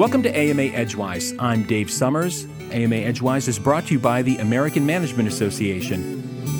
Welcome to AMA Edgewise. I'm Dave Summers. AMA Edgewise is brought to you by the American Management Association.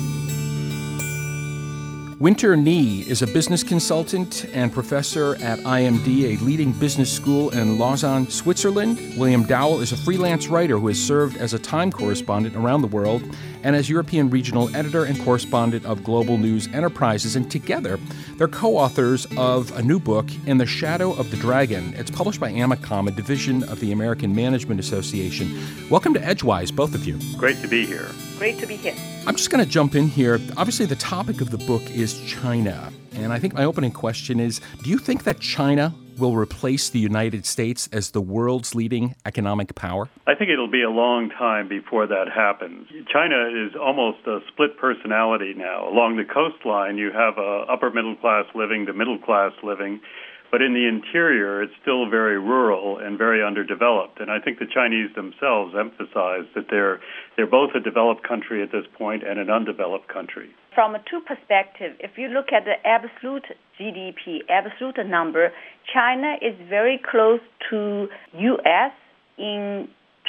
Winter Nee is a business consultant and professor at IMD, a leading business school in Lausanne, Switzerland. William Dowell is a freelance writer who has served as a Time correspondent around the world and as European regional editor and correspondent of Global News Enterprises. And together, they're co-authors of a new book, In the Shadow of the Dragon. It's published by AMACOM, a division of the American Management Association. Welcome to Edgewise, both of you. Great to be here. Great to be here. I'm just going to jump in here. Obviously, the topic of the book is China. And I think my opening question is, do you think that China will replace the United States as the world's leading economic power? I think it'll be a long time before that happens. China is almost a split personality now. Along the coastline, you have upper middle class living to middle class living. But in the interior, it's still very rural and very underdeveloped. And I think the Chinese themselves emphasize that they're both a developed country at this point and an undeveloped country. From two perspectives, if you look at the absolute GDP, absolute number, China is very close to U.S. in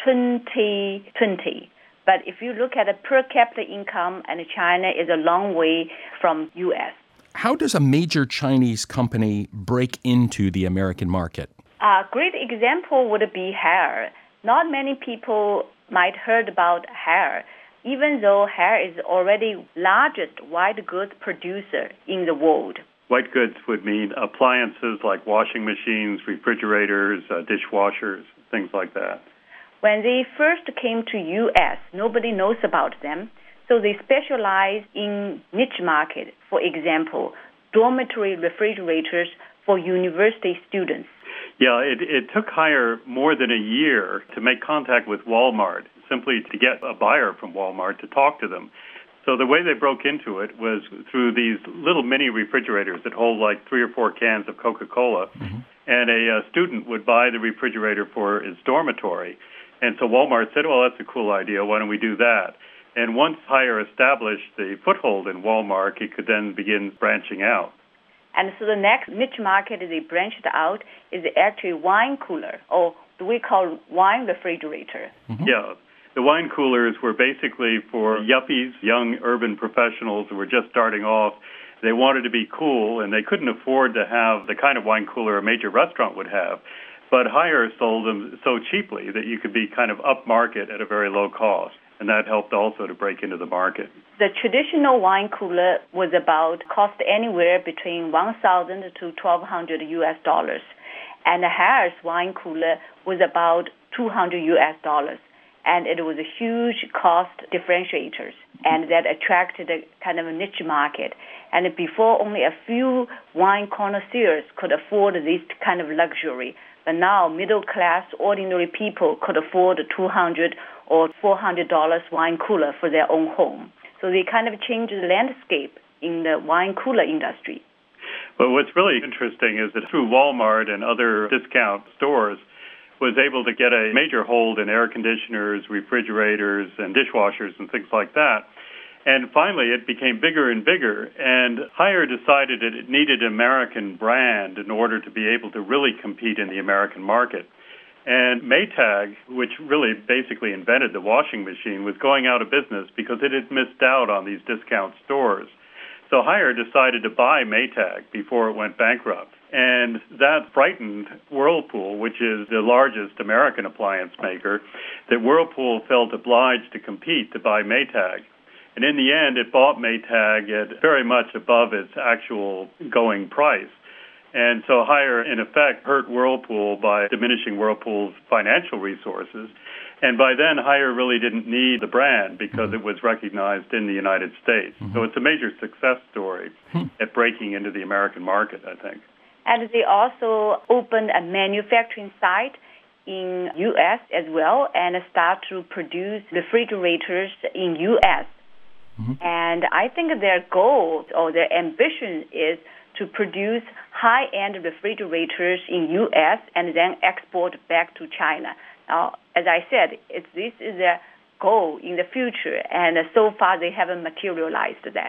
2020. But if you look at the per capita income, and China is a long way from U.S. How does a major Chinese company break into the American market? A great example would be Haier. Not many people might heard about Haier, even though Haier is already largest white goods producer in the world. White goods would mean appliances like washing machines, refrigerators, dishwashers, things like that. When they first came to U.S., nobody knows about them. So they specialize in niche market, for example, dormitory refrigerators for university students. Yeah, it took Haier more than a year to make contact with Walmart, simply to get a buyer from Walmart to talk to them. So the way they broke into it was through these little mini refrigerators that hold like 3 or 4 cans of Coca-Cola. Mm-hmm. And a student would buy the refrigerator for his dormitory. And so Walmart said, well, that's a cool idea. Why don't we do that? And once Haier established the foothold in Walmart, it could then begin branching out. And so the next niche market they branched out is actually wine cooler, or we call wine refrigerator. Mm-hmm. Yeah. The wine coolers were basically for yuppies, young urban professionals who were just starting off. They wanted to be cool, and they couldn't afford to have the kind of wine cooler a major restaurant would have. But Haier sold them so cheaply that you could be kind of upmarket at a very low cost. And that helped also to break into the market. The traditional wine cooler was cost anywhere between $1,000 to $1,200 US dollars. And the Haier's wine cooler was about $200 US dollars. And it was a huge cost differentiators. And that attracted a kind of a niche market. And before, only a few wine connoisseurs could afford this kind of luxury. But now, middle-class, ordinary people could afford $200 or $400 wine cooler for their own home. So they kind of changed the landscape in the wine cooler industry. Well, what's really interesting is that through Walmart and other discount stores, was able to get a major hold in air conditioners, refrigerators, and dishwashers and things like that. And finally, it became bigger and bigger, and Haier decided that it needed an American brand in order to be able to really compete in the American market. And Maytag, which really basically invented the washing machine, was going out of business because it had missed out on these discount stores. So Haier decided to buy Maytag before it went bankrupt. And that frightened Whirlpool, which is the largest American appliance maker, that Whirlpool felt obliged to compete to buy Maytag. And in the end, it bought Maytag at very much above its actual going price. And so Haier, in effect, hurt Whirlpool by diminishing Whirlpool's financial resources. And by then, Haier really didn't need the brand because it was recognized in the United States. Mm-hmm. So it's a major success story at breaking into the American market, I think. And they also opened a manufacturing site in U.S. as well and start to produce refrigerators in U.S. Mm-hmm. And I think their goal or their ambition is to produce high-end refrigerators in U.S. and then export back to China. Now, as I said, this is their goal in the future, and so far they haven't materialized that.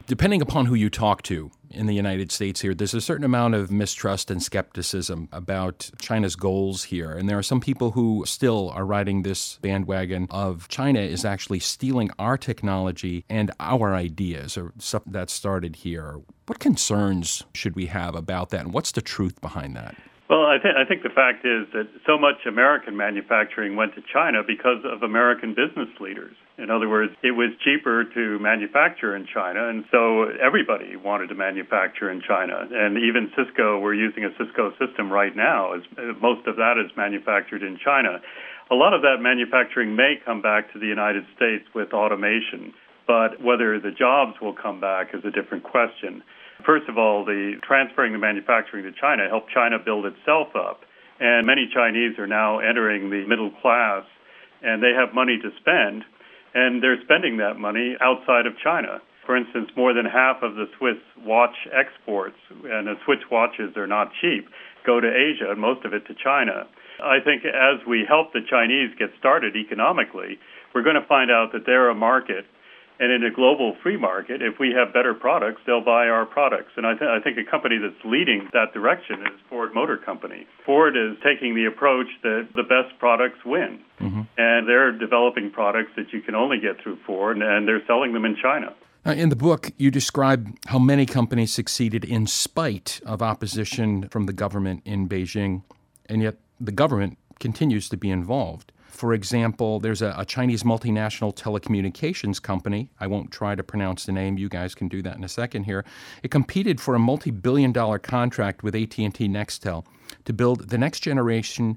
Depending upon who you talk to in the United States here, there's a certain amount of mistrust and skepticism about China's goals here. And there are some people who still are riding this bandwagon of China is actually stealing our technology and our ideas, or stuff that started here. What concerns should we have about that, and what's the truth behind that? Well, I think the fact is that so much American manufacturing went to China because of American business leaders. In other words, it was cheaper to manufacture in China, and so everybody wanted to manufacture in China. And even Cisco, we're using a Cisco system right now. Most of that is manufactured in China. A lot of that manufacturing may come back to the United States with automation, but whether the jobs will come back is a different question. First of all, the transferring the manufacturing to China helped China build itself up. And many Chinese are now entering the middle class, and they have money to spend, and they're spending that money outside of China. For instance, more than half of the Swiss watch exports, and the Swiss watches are not cheap, go to Asia, and most of it to China. I think as we help the Chinese get started economically, we're going to find out that they're a market. And in a global free market, if we have better products, they'll buy our products. And I think a company that's leading that direction is Ford Motor Company. Ford is taking the approach that the best products win. Mm-hmm. And they're developing products that you can only get through Ford, and they're selling them in China. In the book, you describe how many companies succeeded in spite of opposition from the government in Beijing, and yet the government continues to be involved. For example, there's a Chinese multinational telecommunications company. I won't try to pronounce the name. You guys can do that in a second here. It competed for a multi-billion-dollar contract with AT&T Nextel to build the next generation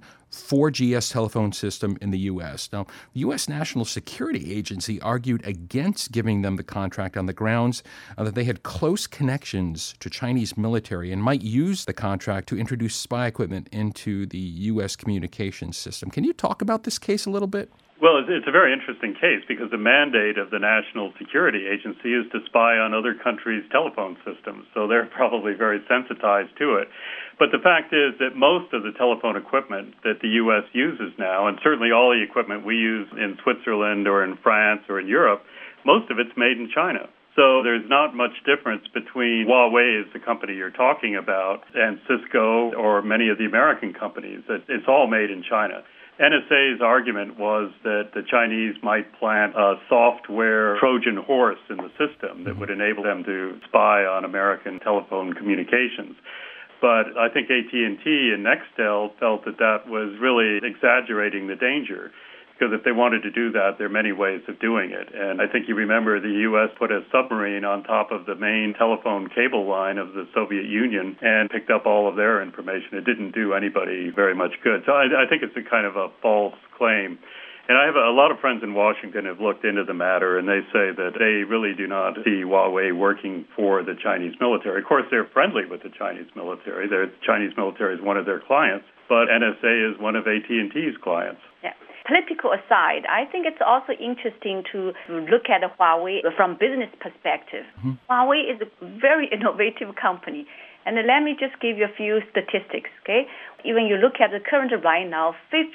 4GS telephone system in the U.S. Now, the U.S. National Security Agency argued against giving them the contract on the grounds that they had close connections to Chinese military and might use the contract to introduce spy equipment into the U.S. communications system. Can you talk about this case a little bit? Well, it's a very interesting case because the mandate of the National Security Agency is to spy on other countries' telephone systems, so they're probably very sensitized to it. But the fact is that most of the telephone equipment that the U.S. uses now, and certainly all the equipment we use in Switzerland or in France or in Europe, most of it's made in China. So there's not much difference between Huawei, as the company you're talking about, and Cisco or many of the American companies. It's all made in China. NSA's argument was that the Chinese might plant a software Trojan horse in the system that would enable them to spy on American telephone communications. But I think AT&T and Nextel felt that was really exaggerating the danger, because if they wanted to do that, there are many ways of doing it. And I think you remember the U.S. put a submarine on top of the main telephone cable line of the Soviet Union and picked up all of their information. It didn't do anybody very much good. So I think it's a kind of a false claim. And I have a lot of friends in Washington have looked into the matter, and they say that they really do not see Huawei working for the Chinese military. Of course, they're friendly with the Chinese military. The Chinese military is one of their clients, but NSA is one of AT&T's clients. Yeah. Political aside, I think it's also interesting to look at Huawei from business perspective. Mm-hmm. Huawei is a very innovative company. And let me just give you a few statistics, okay? Even you look at the current right now,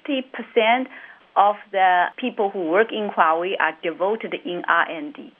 50% of the people who work in Huawei are devoted in R&D.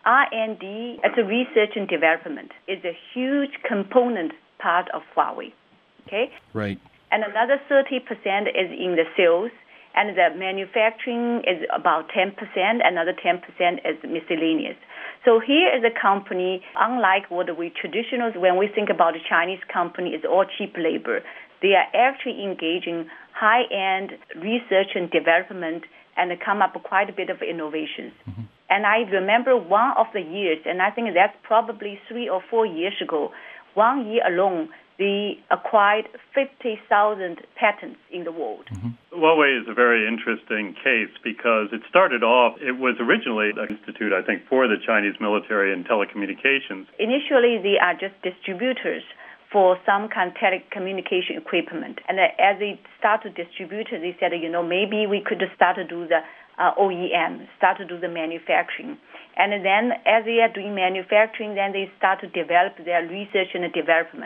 R&D, as a research and development, is a huge component part of Huawei, okay? Right. And another 30% is in the sales, and the manufacturing is about 10%, another 10% is miscellaneous. So here is a company, unlike what we traditionally, when we think about a Chinese company, it's all cheap labor. They are actually engaging high-end research and development and come up with quite a bit of innovations. Mm-hmm. And I remember one of the years, and I think that's probably 3 or 4 years ago, 1 year alone, they acquired 50,000 patents in the world. Mm-hmm. Huawei is a very interesting case because it started off, it was originally an institute, I think, for the Chinese military and telecommunications. Initially, they are just distributors for some kind of telecommunication equipment. And as they start to distribute, they said, maybe we could start to do the OEM, start to do the manufacturing. And then as they are doing manufacturing, then they start to develop their research and development. So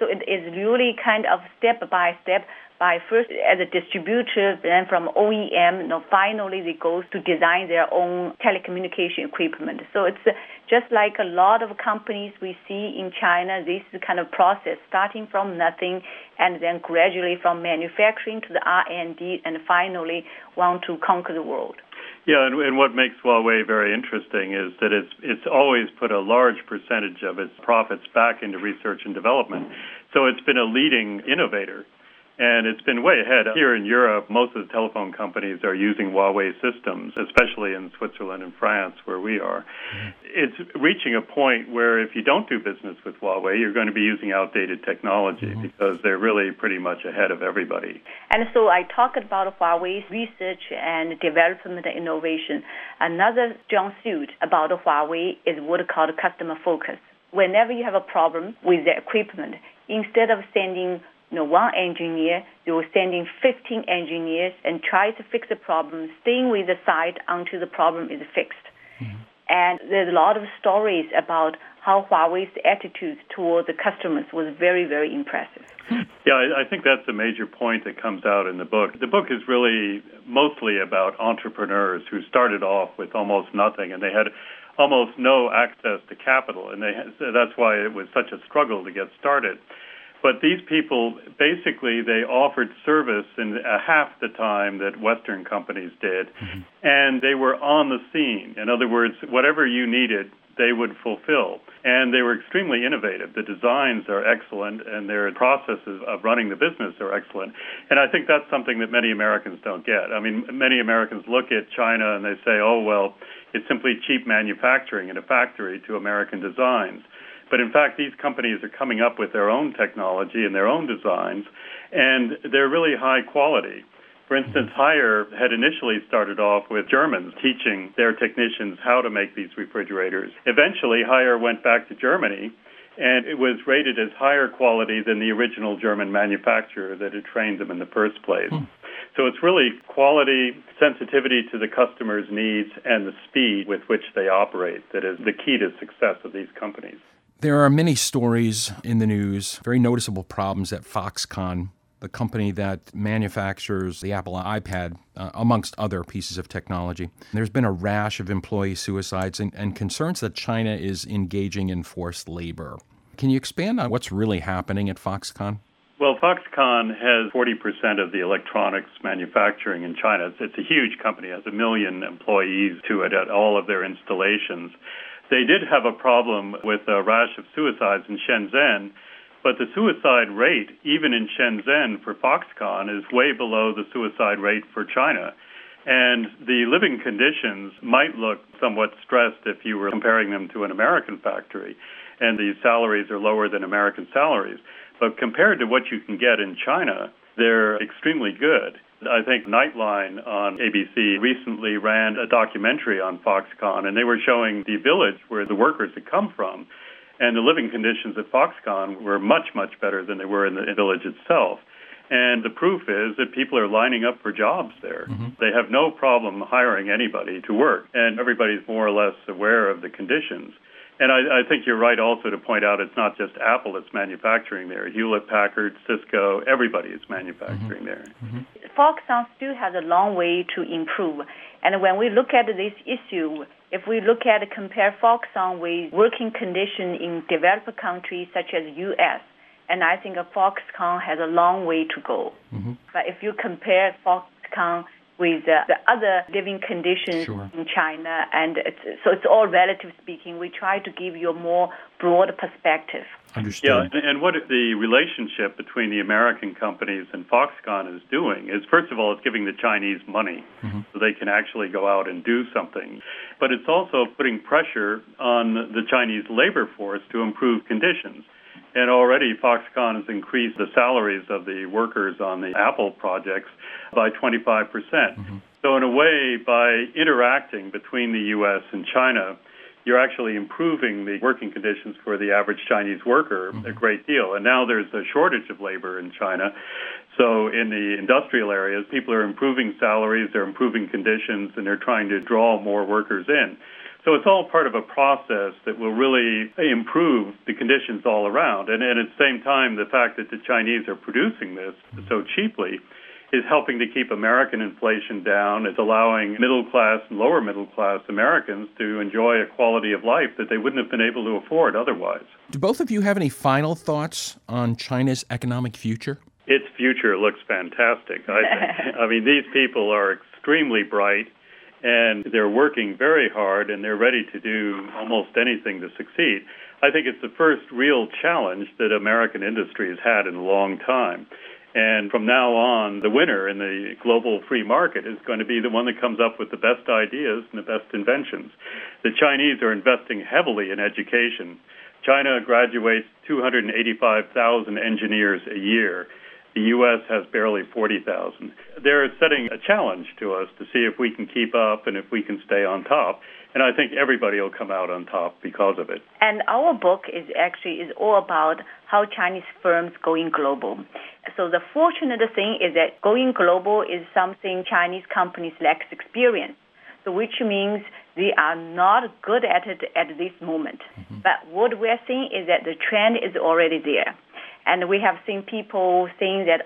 So it is really kind of step by step, by first as a distributor, then from OEM, finally they go to design their own telecommunication equipment. So it's just like a lot of companies we see in China, this kind of process starting from nothing and then gradually from manufacturing to the R&D and finally want to conquer the world. Yeah, and what makes Huawei very interesting is that it's always put a large percentage of its profits back into research and development. So it's been a leading innovator. And it's been way ahead. Here in Europe, most of the telephone companies are using Huawei systems, especially in Switzerland and France, where we are. Mm-hmm. It's reaching a point where if you don't do business with Huawei, you're going to be using outdated technology because they're really pretty much ahead of everybody. And so I talked about Huawei's research and development and innovation. Another strong suit about Huawei is what is called customer focus. Whenever you have a problem with the equipment, instead of sending one engineer, you will send in 15 engineers and try to fix the problem, staying with the site until the problem is fixed. Mm-hmm. And there's a lot of stories about how Huawei's attitude toward the customers was very, very impressive. Yeah, I think that's a major point that comes out in the book. The book is really mostly about entrepreneurs who started off with almost nothing, and they had almost no access to capital, and that's why it was such a struggle to get started. But these people, basically, they offered service in half the time that Western companies did, and they were on the scene. In other words, whatever you needed, they would fulfill. And they were extremely innovative. The designs are excellent, and their processes of running the business are excellent. And I think that's something that many Americans don't get. I mean, many Americans look at China and they say, oh, well, it's simply cheap manufacturing in a factory to American designs. But in fact, these companies are coming up with their own technology and their own designs, and they're really high quality. For instance, Haier had initially started off with Germans teaching their technicians how to make these refrigerators. Eventually, Haier went back to Germany, and it was rated as higher quality than the original German manufacturer that had trained them in the first place. So it's really quality, sensitivity to the customer's needs, and the speed with which they operate that is the key to success of these companies. There are many stories in the news, very noticeable problems at Foxconn, the company that manufactures the Apple iPad, amongst other pieces of technology. There's been a rash of employee suicides and concerns that China is engaging in forced labor. Can you expand on what's really happening at Foxconn? Well, Foxconn has 40% of the electronics manufacturing in China. It's a huge company. It has 1 million employees to it at all of their installations. They did have a problem with a rash of suicides in Shenzhen, but the suicide rate, even in Shenzhen for Foxconn, is way below the suicide rate for China. And the living conditions might look somewhat stressed if you were comparing them to an American factory, and the salaries are lower than American salaries. But compared to what you can get in China, they're extremely good. I think Nightline on ABC recently ran a documentary on Foxconn, and they were showing the village where the workers had come from. And the living conditions at Foxconn were much, much better than they were in the village itself. And the proof is that people are lining up for jobs there. They have no problem hiring anybody to work, and everybody's more or less aware of the conditions. And I think you're right also to point out it's not just Apple that's manufacturing there. Hewlett-Packard, Cisco, everybody is manufacturing there. Foxconn still has a long way to improve. And when we look at this issue, if we look at compare Foxconn with working conditions in developed countries such as U.S., and I think Foxconn has a long way to go. But if you compare Foxconn with the other living conditions in China, and it's all relative speaking. We try to give you a more broad perspective. Understood. Yeah, and what the relationship between the American companies and Foxconn is doing is, first of all, it's giving the Chinese money so they can actually go out and do something. But it's also putting pressure on the Chinese labor force to improve conditions. And already Foxconn has increased the salaries of the workers on the Apple projects by 25%. So in a way, by interacting between the U.S. and China, you're actually improving the working conditions for the average Chinese worker a great deal. And now there's a shortage of labor in China. So in the industrial areas, people are improving salaries, they're improving conditions, and they're trying to draw more workers in. So it's all part of a process that will really improve the conditions all around. And at the same time, the fact that the Chinese are producing this so cheaply is helping to keep American inflation down. It's allowing middle-class and lower-middle-class Americans to enjoy a quality of life that they wouldn't have been able to afford otherwise. Do both of you have any final thoughts on China's economic future? Its future looks fantastic, I think. I mean, these people are extremely bright, and they're working very hard, and they're ready to do almost anything to succeed. I think it's the first real challenge that American industry has had in a long time. And from now on, the winner in the global free market is going to be the one that comes up with the best ideas and the best inventions. The Chinese are investing heavily in education. China graduates 285,000 engineers a year. The U.S. has barely 40,000. They're setting a challenge to us to see if we can keep up and if we can stay on top. And I think everybody will come out on top because of it. And our book is all about how Chinese firms going global. So the fortunate thing is that going global is something Chinese companies lack experience. So which means they are not good at it at this moment. Mm-hmm. But what we're seeing is that the trend is already there. And we have seen people saying that,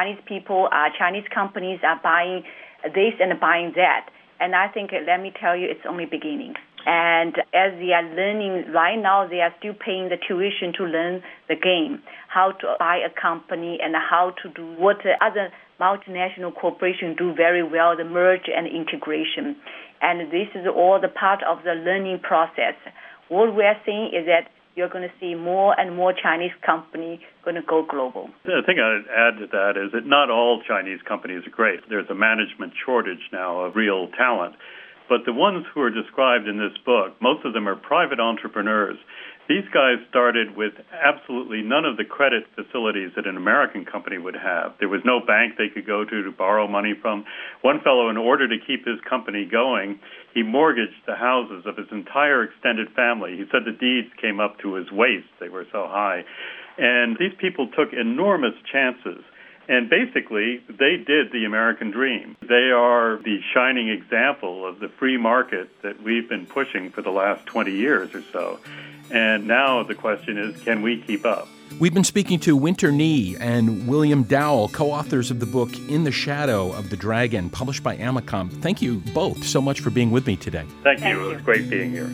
Chinese companies are buying this and buying that. And I think, let me tell you, it's only beginning. And as they are learning right now, they are still paying the tuition to learn the game, how to buy a company and how to do what other multinational corporations do very well, the merge and integration. And this is all the part of the learning process. What we are seeing is that you're going to see more and more Chinese companies going to go global. The thing I'd add to that is that not all Chinese companies are great. There's a management shortage now of real talent. But the ones who are described in this book, most of them are private entrepreneurs. These guys started with absolutely none of the credit facilities that an American company would have. There was no bank they could go to borrow money from. One fellow, in order to keep his company going, he mortgaged the houses of his entire extended family. He said the deeds came up to his waist. They were so high. And these people took enormous chances. And basically, they did the American dream. They are the shining example of the free market that we've been pushing for the last 20 years or so. And now the question is, can we keep up? We've been speaking to Winter Nie and William Dowell, co-authors of the book In the Shadow of the Dragon, published by Amacom. Thank you both so much for being with me today. Thank you. It was great being here.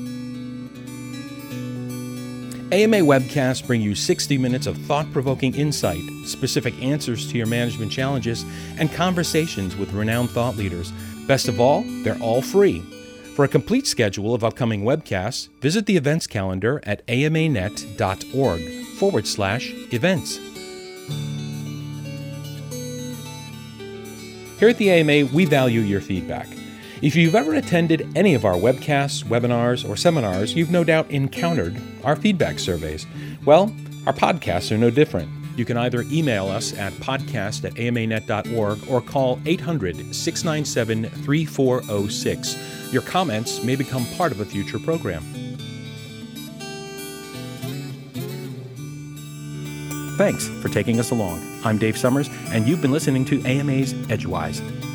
AMA webcasts bring you 60 minutes of thought-provoking insight, specific answers to your management challenges, and conversations with renowned thought leaders. Best of all, they're all free. For a complete schedule of upcoming webcasts, visit the events calendar at amanet.org/events. Here at the AMA, we value your feedback. If you've ever attended any of our webcasts, webinars, or seminars, you've no doubt encountered our feedback surveys. Well, our podcasts are no different. You can either email us at podcast@amanet.org or call 800-697-3406. Your comments may become part of a future program. Thanks for taking us along. I'm Dave Summers, and you've been listening to AMA's Edgewise.